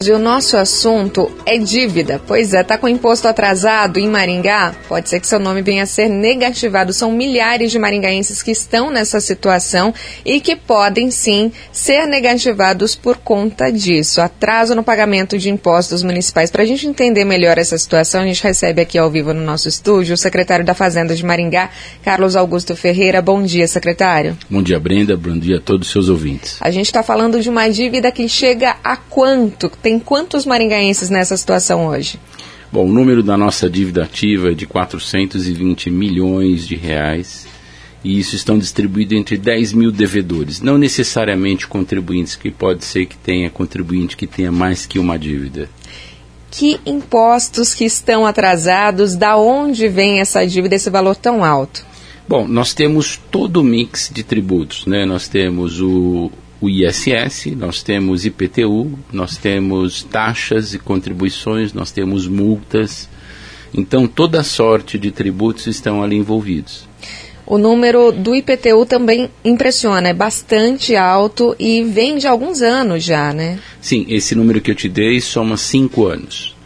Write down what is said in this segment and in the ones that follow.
E o nosso assunto é dívida. Pois é, tá com imposto atrasado em Maringá? Pode ser que seu nome venha a ser negativado. São milhares de maringaenses que estão nessa situação e que podem sim ser negativados por conta disso. Atraso no pagamento de impostos municipais. Para a gente entender melhor essa situação, a gente recebe aqui ao vivo no nosso estúdio o secretário da Fazenda de Maringá, Carlos Augusto Ferreira. Bom dia, secretário. Bom dia, Brenda. Bom dia a todos os seus ouvintes. A gente está falando de uma dívida que chega a quanto? Tem quantos maringaenses nessa situação hoje? Bom, o número da nossa dívida ativa é de 420 milhões de reais e isso estão distribuídos entre 10 mil devedores, não necessariamente contribuintes, que pode ser que tenha contribuinte que tenha mais que uma dívida. Que impostos que estão atrasados? Da onde vem essa dívida, esse valor tão alto? Bom, nós temos todo o mix de tributos, né? Nós temos o ISS, nós temos IPTU, nós temos taxas e contribuições, nós temos multas. Então, toda sorte de tributos estão ali envolvidos. O número do IPTU também impressiona, é bastante alto e vem de alguns anos já, né? Sim, esse número que eu te dei soma 5 anos.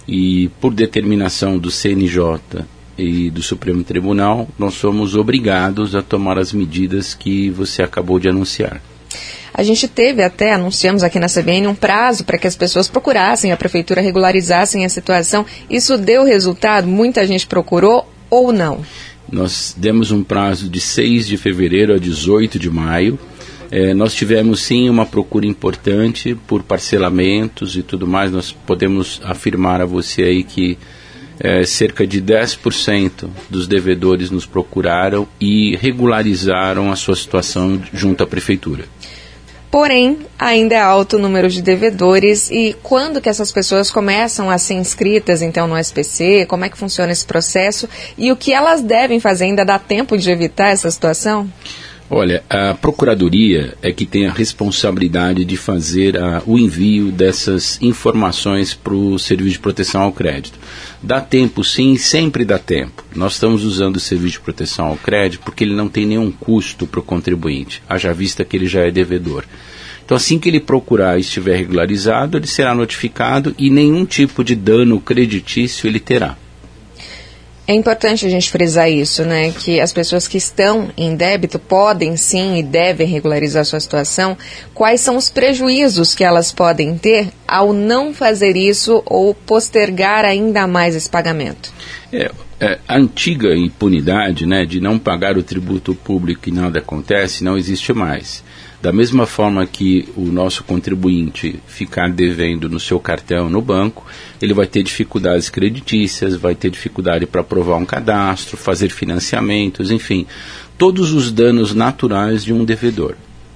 E por determinação do CNJ e do Supremo Tribunal, nós somos obrigados a tomar as medidas que você acabou de anunciar. A gente teve até, anunciamos aqui na CBN, um prazo para que as pessoas procurassem, a prefeitura regularizassem a situação. Isso deu resultado? Muita gente procurou ou não? Nós demos um prazo de 6 de fevereiro a 18 de maio. Nós tivemos sim uma procura importante por parcelamentos e tudo mais. Nós podemos afirmar a você aí que cerca de 10% dos devedores nos procuraram e regularizaram a sua situação junto à prefeitura. Porém, ainda é alto o número de devedores. E quando que essas pessoas começam a ser inscritas, então, no SPC? Como é que funciona esse processo? E o que elas devem fazer? Ainda dá tempo de evitar essa situação? Olha, a Procuradoria é que tem a responsabilidade de fazer o envio dessas informações para o Serviço de Proteção ao Crédito. Dá tempo sim, sempre dá tempo. Nós estamos usando o Serviço de Proteção ao Crédito porque ele não tem nenhum custo para o contribuinte, haja vista que ele já é devedor. Então, assim que ele procurar e estiver regularizado, ele será notificado e nenhum tipo de dano creditício ele terá. É importante a gente frisar isso, né? Que as pessoas que estão em débito podem sim e devem regularizar a sua situação. Quais são os prejuízos que elas podem ter ao não fazer isso ou postergar ainda mais esse pagamento? A antiga impunidade, né, de não pagar o tributo público e nada acontece, não existe mais. Da mesma forma que o nosso contribuinte ficar devendo no seu cartão no banco, ele vai ter dificuldades creditícias, vai ter dificuldade para aprovar um cadastro, fazer financiamentos, enfim, todos os danos naturais de um devedor.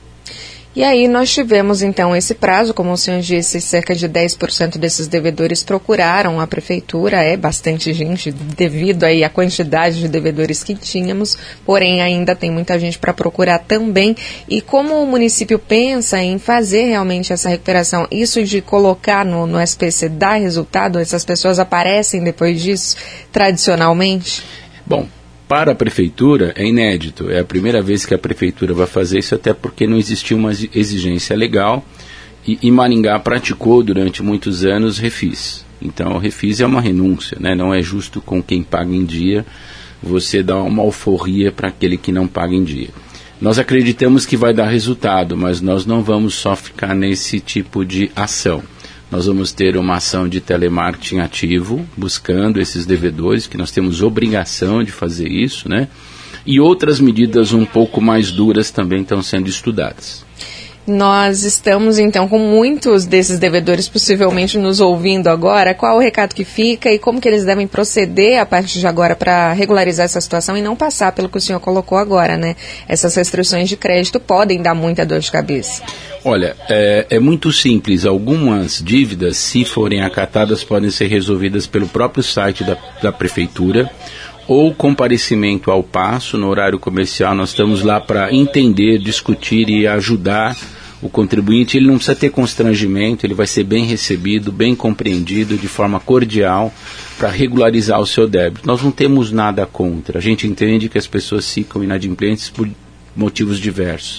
E aí nós tivemos então esse prazo, como o senhor disse, cerca de 10% desses devedores procuraram a prefeitura, é bastante gente devido aí à quantidade de devedores que tínhamos, porém ainda tem muita gente para procurar também. E como o município pensa em fazer realmente essa recuperação, isso de colocar no SPC dá resultado? Essas pessoas aparecem depois disso, tradicionalmente? Bom, para a prefeitura é inédito, é a primeira vez que a prefeitura vai fazer isso, até porque não existia uma exigência legal e Maringá praticou durante muitos anos refis. Então o refis é uma renúncia, né? Não é justo com quem paga em dia você dar uma alforria para aquele que não paga em dia. Nós acreditamos que vai dar resultado, mas nós não vamos só ficar nesse tipo de ação. Nós vamos ter uma ação de telemarketing ativo, buscando esses devedores, que nós temos obrigação de fazer isso, né? E outras medidas um pouco mais duras também estão sendo estudadas. Nós estamos, então, com muitos desses devedores possivelmente nos ouvindo agora. Qual o recado que fica e como que eles devem proceder a partir de agora para regularizar essa situação e não passar pelo que o senhor colocou agora, né? Essas restrições de crédito podem dar muita dor de cabeça. Olha, é muito simples. Algumas dívidas, se forem acatadas, podem ser resolvidas pelo próprio site da prefeitura ou comparecimento ao paço no horário comercial. Nós estamos lá para entender, discutir e ajudar o contribuinte. Ele não precisa ter constrangimento, ele vai ser bem recebido, bem compreendido, de forma cordial, para regularizar o seu débito. Nós não temos nada contra. A gente entende que as pessoas ficam inadimplentes por motivos diversos.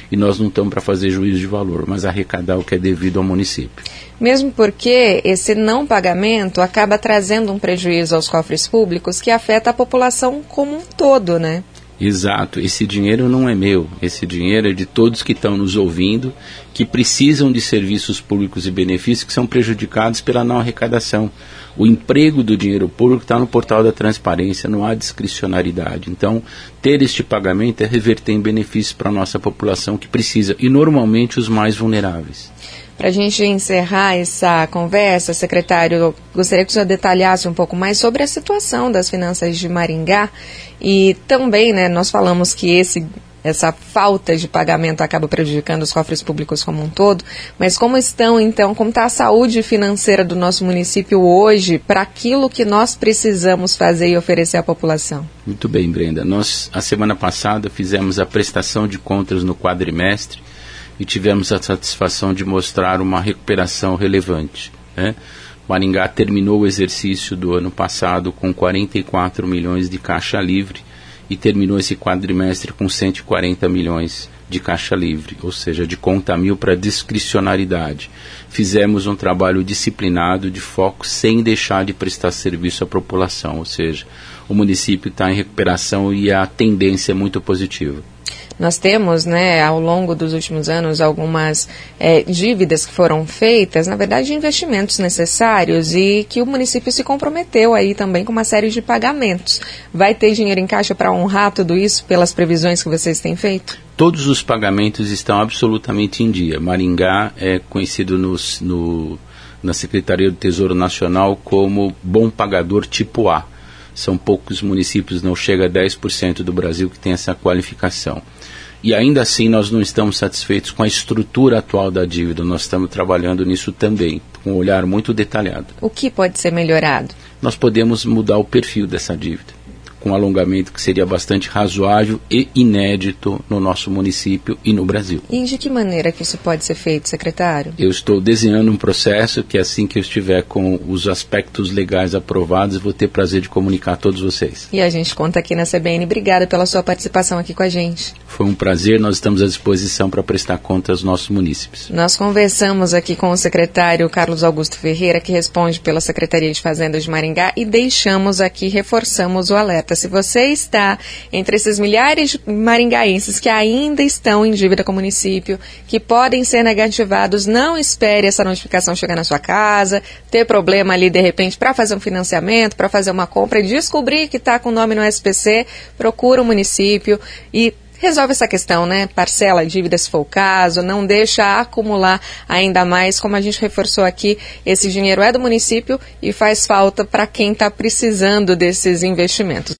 e nós não estamos para fazer juízo de valor, mas arrecadar o que é devido ao município. Mesmo porque esse não pagamento acaba trazendo um prejuízo aos cofres públicos que afeta a população como um todo, né? Exato, esse dinheiro não é meu, esse dinheiro é de todos que estão nos ouvindo, que precisam de serviços públicos e benefícios que são prejudicados pela não arrecadação. O emprego do dinheiro público está no portal da transparência, não há discricionariedade. Então, ter este pagamento é reverter em benefícios para a nossa população que precisa, e normalmente os mais vulneráveis. Para a gente encerrar essa conversa, secretário, gostaria que o senhor detalhasse um pouco mais sobre a situação das finanças de Maringá e também, né, nós falamos que essa falta de pagamento acaba prejudicando os cofres públicos como um todo, mas como está a saúde financeira do nosso município hoje para aquilo que nós precisamos fazer e oferecer à população? Muito bem, Brenda. Nós, a semana passada, fizemos a prestação de contas no quadrimestre e tivemos a satisfação de mostrar uma recuperação relevante, né? Maringá terminou o exercício do ano passado com 44 milhões de caixa livre e terminou esse quadrimestre com 140 milhões de caixa livre, ou seja, de conta mil para discricionariedade. Fizemos um trabalho disciplinado, de foco, sem deixar de prestar serviço à população, ou seja, o município está em recuperação e a tendência é muito positiva. Nós temos, né, ao longo dos últimos anos, algumas dívidas que foram feitas, na verdade, investimentos necessários e que o município se comprometeu aí também com uma série de pagamentos. Vai ter dinheiro em caixa para honrar tudo isso pelas previsões que vocês têm feito? Todos os pagamentos estão absolutamente em dia. Maringá é conhecido na Secretaria do Tesouro Nacional como bom pagador tipo A. São poucos municípios, não chega a 10% do Brasil que tem essa qualificação. E ainda assim nós não estamos satisfeitos com a estrutura atual da dívida, nós estamos trabalhando nisso também, com um olhar muito detalhado. O que pode ser melhorado? Nós podemos mudar o perfil dessa dívida, com um alongamento que seria bastante razoável e inédito no nosso município e no Brasil. E de que maneira que isso pode ser feito, secretário? Eu estou desenhando um processo que assim que eu estiver com os aspectos legais aprovados, eu vou ter prazer de comunicar a todos vocês. E a gente conta aqui na CBN. Obrigada pela sua participação aqui com a gente. Foi um prazer, nós estamos à disposição para prestar conta aos nossos munícipes. Nós conversamos aqui com o secretário Carlos Augusto Ferreira, que responde pela Secretaria de Fazenda de Maringá, e reforçamos o alerta. Se você está entre esses milhares de maringaenses que ainda estão em dívida com o município, que podem ser negativados, não espere essa notificação chegar na sua casa, ter problema ali de repente para fazer um financiamento, para fazer uma compra e descobrir que está com o nome no SPC, procura o município e resolve essa questão, né? Parcela a dívida se for o caso, não deixa acumular ainda mais. Como a gente reforçou aqui, esse dinheiro é do município e faz falta para quem está precisando desses investimentos.